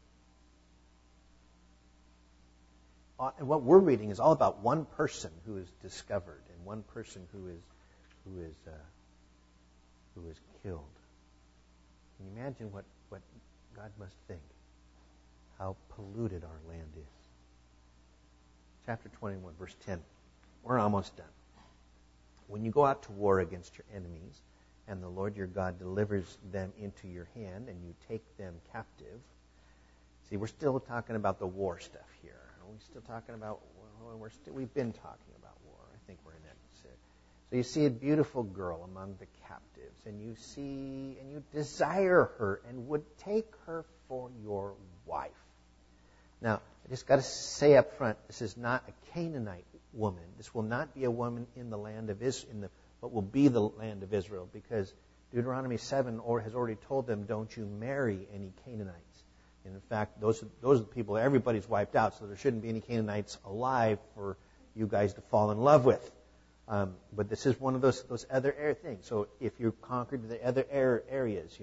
And what we're reading is all about one person who is discovered and one person who is killed. Can you imagine what God must think? How polluted our land is. Chapter 21, verse 10. We're almost done. When you go out to war against your enemies, and the Lord your God delivers them into your hand, and you take them captive. See, we're still talking about the war stuff here. Are we still talking about, we've been talking about war. I think we're in that. So you see a beautiful girl among the captives, and you desire her and would take her for your wife. Now, I just got to say up front, this is not a Canaanite woman. This will not be a woman in the land of Israel, what will be the land of Israel, because Deuteronomy 7 has already told them, don't you marry any Canaanites. And in fact, those are the people everybody's wiped out, so there shouldn't be any Canaanites alive for you guys to fall in love with. But this is one of those other things. So if you conquered the other areas,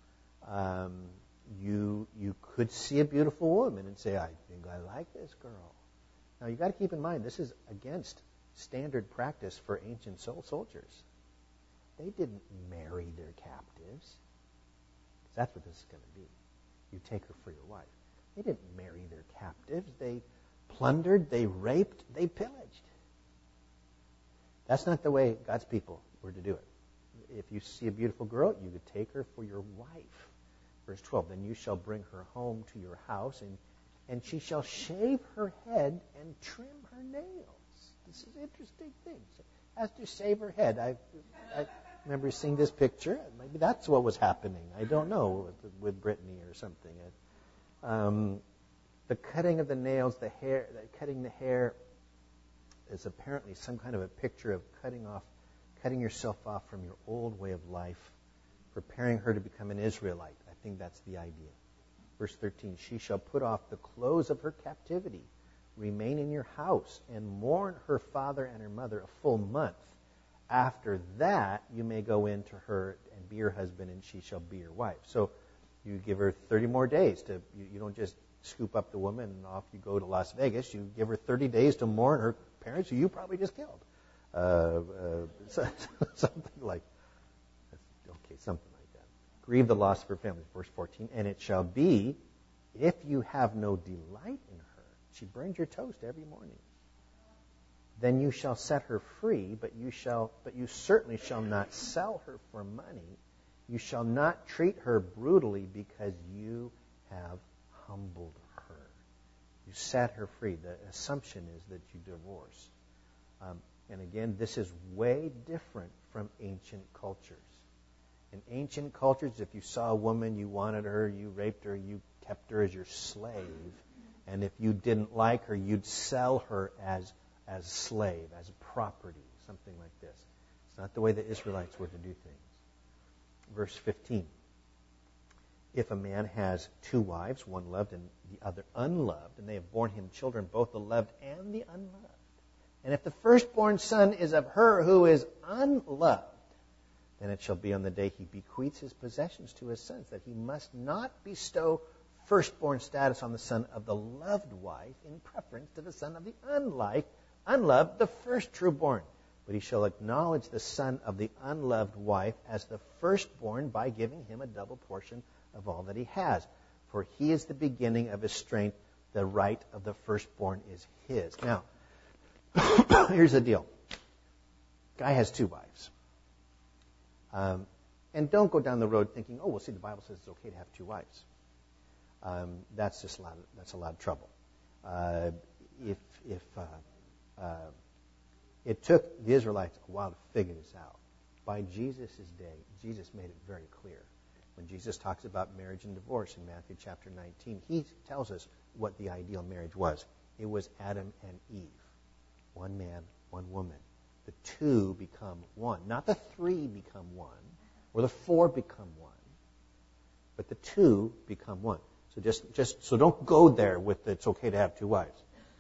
you could see a beautiful woman and say, "I think I like this girl." Now you got to keep in mind, this is against standard practice for ancient soldiers. They didn't marry their captives. That's what this is going to be. You take her for your wife. They didn't marry their captives. They plundered, they raped, they pillaged. That's not the way God's people were to do it. If you see a beautiful girl, you could take her for your wife. Verse 12, then you shall bring her home to your house, and she shall shave her head and trim her nails. This is an interesting thing. She has to shave her head. I remember seeing this picture. Maybe that's what was happening. I don't know, with Brittany or something. The cutting of the nails, cutting the hair, is apparently some kind of a picture of cutting yourself off from your old way of life, preparing her to become an Israelite. I think that's the idea. Verse 13, she shall put off the clothes of her captivity, remain in your house, and mourn her father and her mother a full month. After that, you may go in to her and be your husband, and she shall be your wife. So you give her 30 more days. You don't just scoop up the woman and off you go to Las Vegas. You give her 30 days to mourn her parents who you probably just killed. Something like that. Grieve the loss of her family. Verse 14, and it shall be, if you have no delight in her, she burns your toast every morning, then you shall set her free, but you certainly shall not sell her for money. You shall not treat her brutally, because you have humbled her. You set her free. The assumption is that you divorce. And again, this is way different from ancient cultures. In ancient cultures, if you saw a woman, you wanted her, you raped her, you kept her as your slave. And if you didn't like her, you'd sell her as slave, as property, something like this. It's not the way the Israelites were to do things. Verse 15. If a man has two wives, one loved and the other unloved, and they have borne him children, both the loved and the unloved, and if the firstborn son is of her who is unloved, then it shall be on the day he bequeaths his possessions to his sons, that he must not bestow firstborn status on the son of the loved wife in preference to the son of the unloved, the first trueborn. But he shall acknowledge the son of the unloved wife as the firstborn by giving him a double portion of all that he has. For he is the beginning of his strength. The right of the firstborn is his. Now, Here's the deal. Guy has 2 wives. And don't go down the road thinking, oh, well, see, the Bible says it's okay to have 2 wives. That's a lot of trouble. It took the Israelites a while to figure this out. By Jesus' day, Jesus made it very clear. When Jesus talks about marriage and divorce in Matthew chapter 19, he tells us what the ideal marriage was. It was Adam and Eve. 1 man, 1 woman. The 2 become 1. Not the 3 become 1, or the 4 become 1, but the 2 become 1. So so don't go there with it's okay to have 2 wives.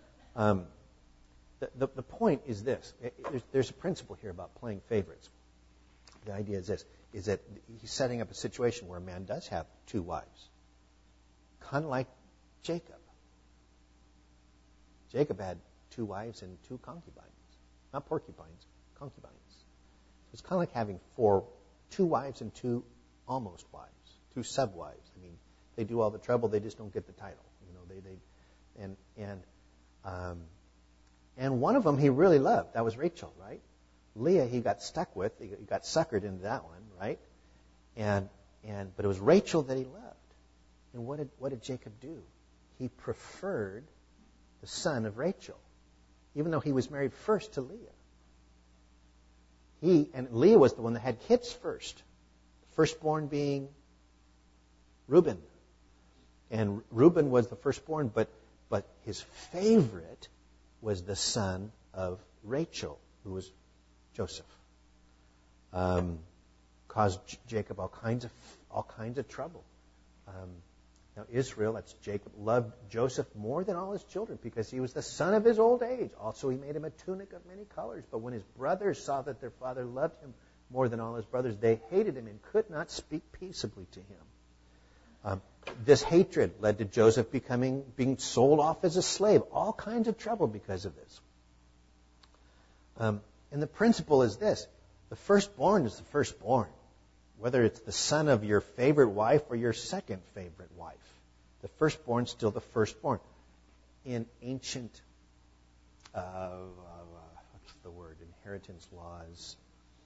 The point is this. There's a principle here about playing favorites. The idea is this, is that he's setting up a situation where a man does have 2 wives. Kind of like Jacob. Jacob had 2 wives and 2 concubines. Not porcupines, concubines. So it's kind of like having 2 wives and 2 almost wives, 2 sub-wives. I mean, they do all the trouble, they just don't get the title. And one of them he really loved. That was Rachel, right? Leah he got stuck with. He got suckered into that one, right? But it was Rachel that he loved. And what did Jacob do? He preferred the son of Rachel, even though he was married first to Leah. And Leah was the one that had kids first. Firstborn being Reuben. And Reuben was the firstborn, but his favorite was the son of Rachel, who was Joseph. Caused Jacob all kinds of trouble. Now Israel, that's Jacob, loved Joseph more than all his children because he was the son of his old age. Also, he made him a tunic of many colors. But when his brothers saw that their father loved him more than all his brothers, they hated him and could not speak peaceably to him. This hatred led to Joseph being sold off as a slave. All kinds of trouble because of this. And the principle is this. The firstborn is the firstborn. Whether it's the son of your favorite wife or your second favorite wife. The firstborn's still the firstborn. In ancient, inheritance laws,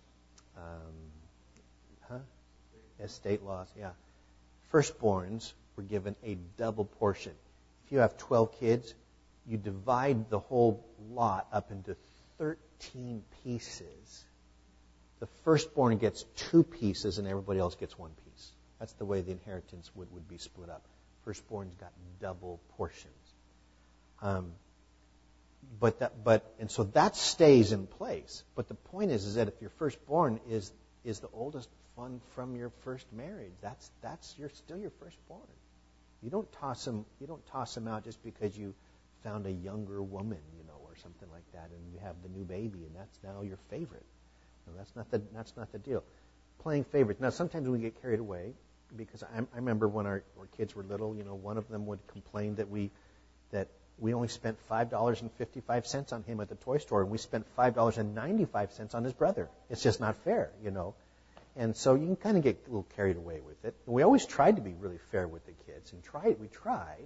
estate laws, yeah. Firstborns were given a double portion. If you have 12 kids, you divide the whole lot up into 13 pieces. The firstborn gets 2 pieces and everybody else gets 1 piece. That's the way the inheritance would be split up. Firstborn's got double portions. And so that stays in place. But the point is that if your firstborn is the oldest one from your first marriage, you're still your firstborn. You don't toss him out just because you found a younger woman, or something like that, and you have the new baby, and that's now your favorite. No, that's not the deal. Playing favorites. Now, sometimes we get carried away because I remember when our kids were little, one of them would complain that we only spent $5.55 on him at the toy store, and we spent $5.95 on his brother. It's just not fair, And so you can kind of get a little carried away with it. And we always tried to be really fair with the kids, and we tried,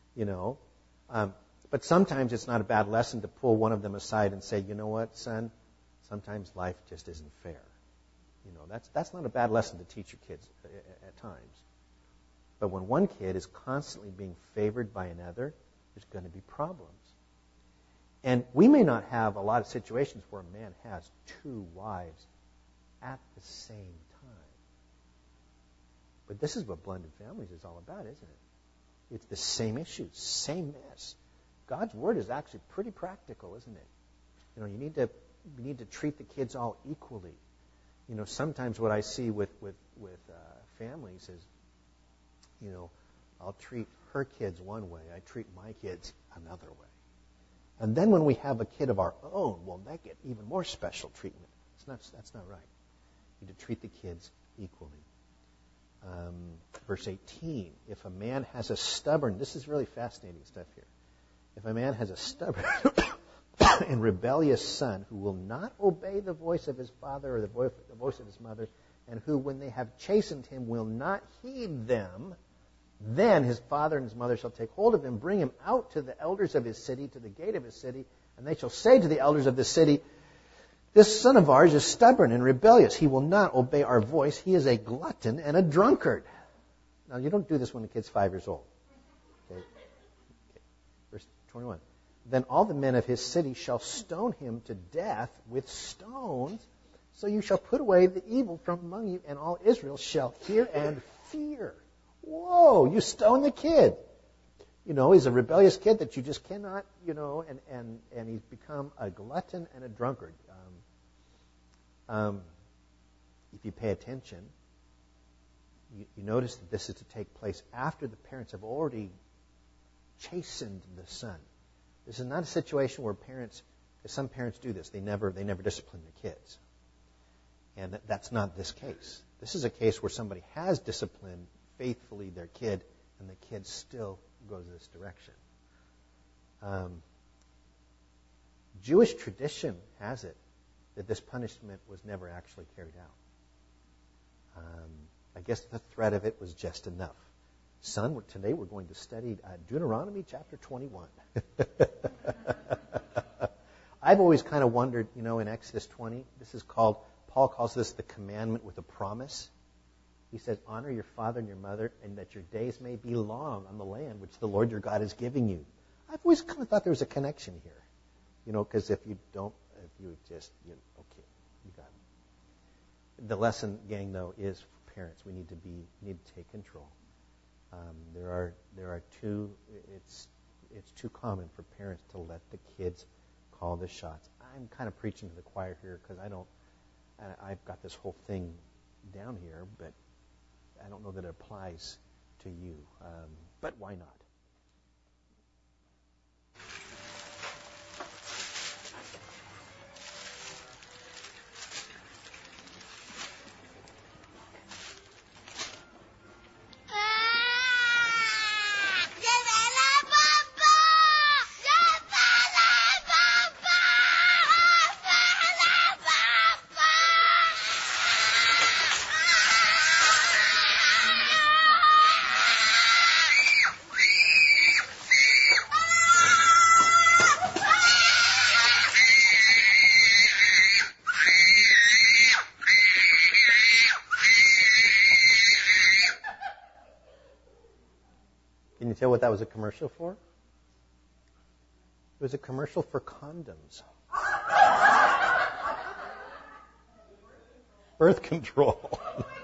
but sometimes it's not a bad lesson to pull one of them aside and say, you know what, son, sometimes life just isn't fair. That's not a bad lesson to teach your kids at times. But when one kid is constantly being favored by another, there's going to be problems. And we may not have a lot of situations where a man has 2 wives at the same time. But this is what blended families is all about, isn't it? It's the same issues, same mess. God's word is actually pretty practical, isn't it? You need to treat the kids all equally. Sometimes what I see with families is, I'll treat her kids one way, I treat my kids another way. And then when we have a kid of our own, well, they get even more special treatment. That's not right. You need to treat the kids equally. Verse 18, if a man has a stubborn, this is really fascinating stuff here. If a man has a stubborn and rebellious son who will not obey the voice of his father or the voice of his mother, and who, when they have chastened him, will not heed them, then his father and his mother shall take hold of him, bring him out to the elders of his city, to the gate of his city, And they shall say to the elders of the city, this son of ours is stubborn and rebellious. He will not obey our voice. He is a glutton and a drunkard. Now, you don't do this when the kid's 5 years old. Okay. Verse 21. Then all the men of his city shall stone him to death with stones. So you shall put away the evil from among you, and all Israel shall hear and fear. Whoa, you stone the kid. He's a rebellious kid that you just cannot, and he's become a glutton and a drunkard. If you pay attention, you notice that this is to take place after the parents have already chastened the son. This is not a situation where parents, because some parents do this, they never discipline their kids. And that's not this case. This is a case where somebody has disciplined faithfully their kid, and the kid still goes this direction. Jewish tradition has it that this punishment was never actually carried out. I guess the threat of it was just enough. Son, today we're going to study Deuteronomy chapter 21. I've always kind of wondered, in Exodus 20, Paul calls this the commandment with a promise. He says, honor your father and your mother, and that your days may be long on the land which the Lord your God is giving you. I've always kind of thought there was a connection here. Because if you don't, okay, you got it. The lesson, gang, though, is for parents. We need to take control. It's too common for parents to let the kids call the shots. I'm kind of preaching to the choir here because I've got this whole thing down here, but I don't know that it applies to you. But why not? Can you tell what that was a commercial for? It was a commercial for condoms. Birth control.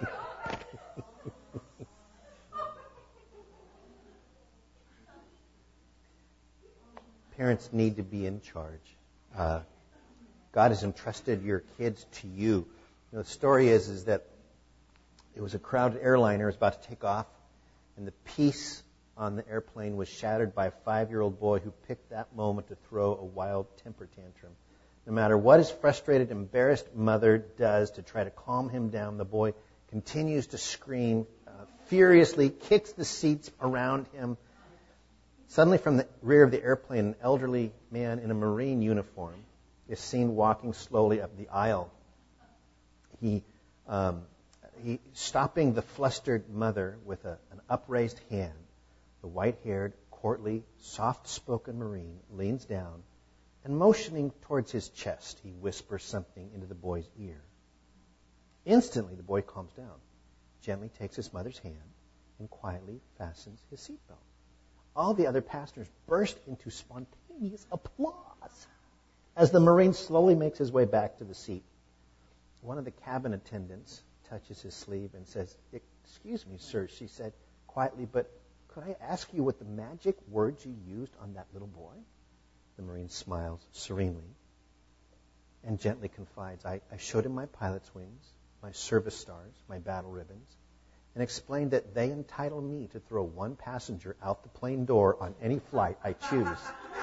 Parents need to be in charge. God has entrusted your kids to you. The story is that it was a crowded airliner was about to take off, and the peace on the airplane was shattered by a 5-year-old boy who picked that moment to throw a wild temper tantrum. No matter what his frustrated, embarrassed mother does to try to calm him down, the boy continues to scream furiously, kicks the seats around him. Suddenly, from the rear of the airplane, an elderly man in a Marine uniform is seen walking slowly up the aisle. He stopping the flustered mother with an upraised hand. The white-haired, courtly, soft-spoken Marine leans down and, motioning towards his chest, he whispers something into the boy's ear. Instantly, the boy calms down, gently takes his mother's hand, and quietly fastens his seatbelt. All the other passengers burst into spontaneous applause as the Marine slowly makes his way back to the seat. One of the cabin attendants touches his sleeve and says, "Excuse me, sir," she said quietly, "but could I ask you what the magic words you used on that little boy?" The Marine smiles serenely and gently confides, I showed him my pilot's wings, my service stars, my battle ribbons, and explained that they entitle me to throw one passenger out the plane door on any flight I choose.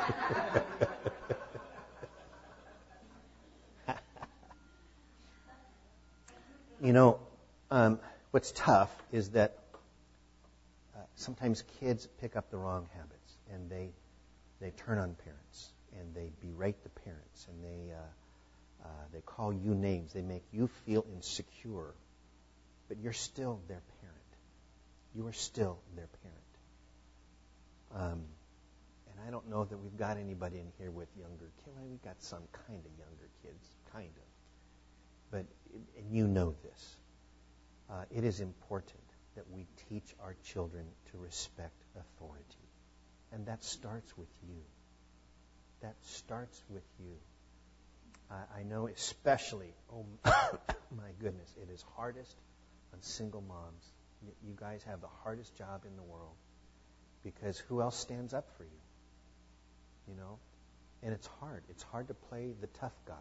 What's tough is that sometimes kids pick up the wrong habits, and they turn on parents, and they berate the parents, and they call you names. They make you feel insecure, but you're still their parent. You are still their parent. And And I don't know that we've got anybody in here with younger kids. We've got some kind of younger kids, kind of. But, and you know this, it is important that we teach our children to respect authority. And that starts with you. That starts with you. I know especially, oh my goodness, it is hardest on single moms. You guys have the hardest job in the world because who else stands up for you? You know? And it's hard. It's hard to play the tough guy.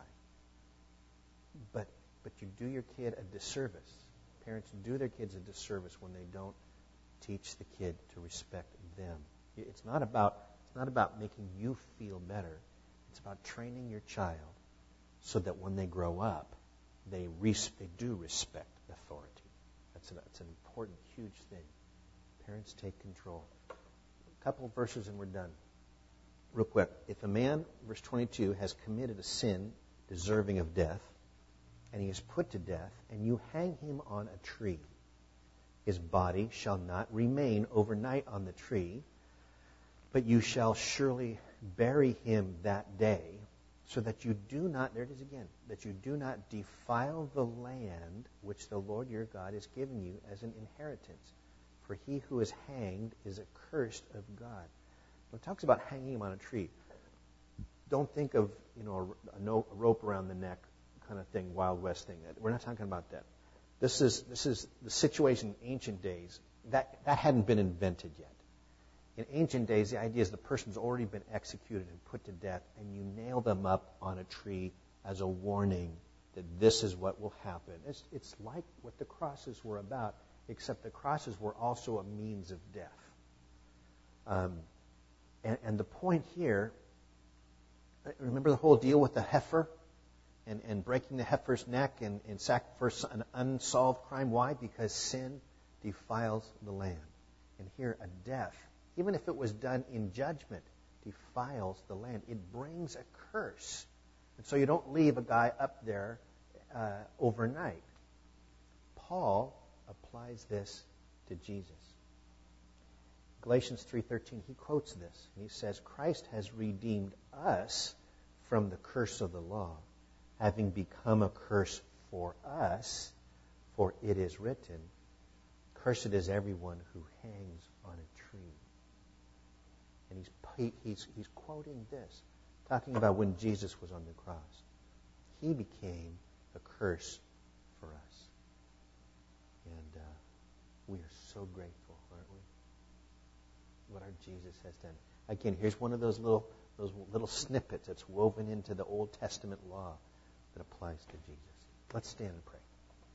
But you do your kid a disservice. Parents do their kids a disservice when they don't teach the kid to respect them. It's not about making you feel better. It's about training your child so that when they grow up, they do respect authority. That's an important, huge thing. Parents take control. A couple of verses and we're done. Real quick. If a man, verse 22, has committed a sin deserving of death, and he is put to death, and you hang him on a tree, his body shall not remain overnight on the tree, but you shall surely bury him that day, so that you do not, there it is again, that you do not defile the land which the Lord your God has given you as an inheritance. For he who is hanged is accursed of God. When it talks about hanging him on a tree, don't think of a rope around the neck kind of thing, Wild West thing. We're not talking about that. This is the situation in ancient days. That hadn't been invented yet. In ancient days, the idea is the person's already been executed and put to death, and you nail them up on a tree as a warning that this is what will happen. It's like what the crosses were about, except the crosses were also a means of death. And the point here, remember the whole deal with the heifer and breaking the heifer's neck and sacrifice an unsolved crime. Why? Because sin defiles the land. And here, a death, even if it was done in judgment, defiles the land. It brings a curse. And so you don't leave a guy up there overnight. Paul applies this to Jesus. Galatians 3:13, he quotes this, and he says, Christ has redeemed us from the curse of the law, having become a curse for us, for it is written, cursed is everyone who hangs on a tree. And he's quoting this, talking about when Jesus was on the cross. He became a curse for us. And we are so grateful, aren't we? What our Jesus has done. Again, here's one of those little snippets that's woven into the Old Testament law that applies to Jesus. Let's stand and pray.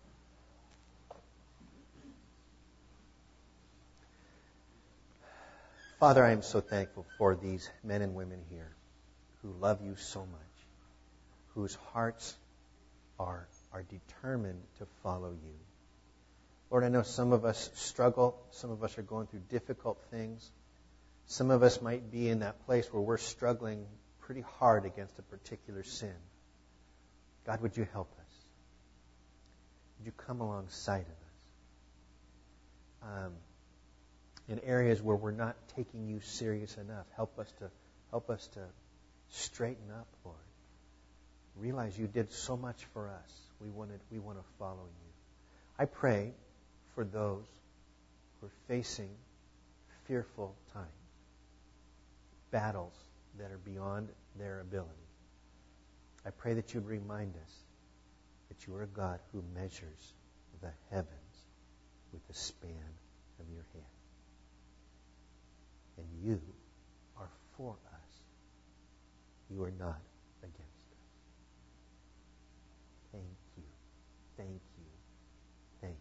Father, I am so thankful for these men and women here who love you so much, whose hearts are determined to follow you. Lord, I know some of us struggle. Some of us are going through difficult things. Some of us might be in that place where we're struggling pretty hard against a particular sin. God, would you help us? Would you come alongside of us? In areas where we're not taking you serious enough, help us to straighten up, Lord. Realize you did so much for us. We want to follow you. I pray for those who are facing fearful times, battles that are beyond their ability. I pray that you'd remind us that you are a God who measures the heavens with the span of your hand. And you are for us. You are not against us. Thank you. Thank you. Thank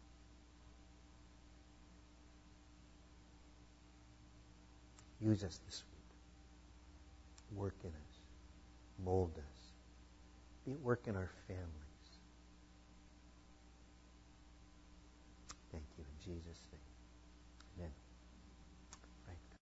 you. Use us this week. Work in us. Mold us. Be at work in our families. Thank you in Jesus' name.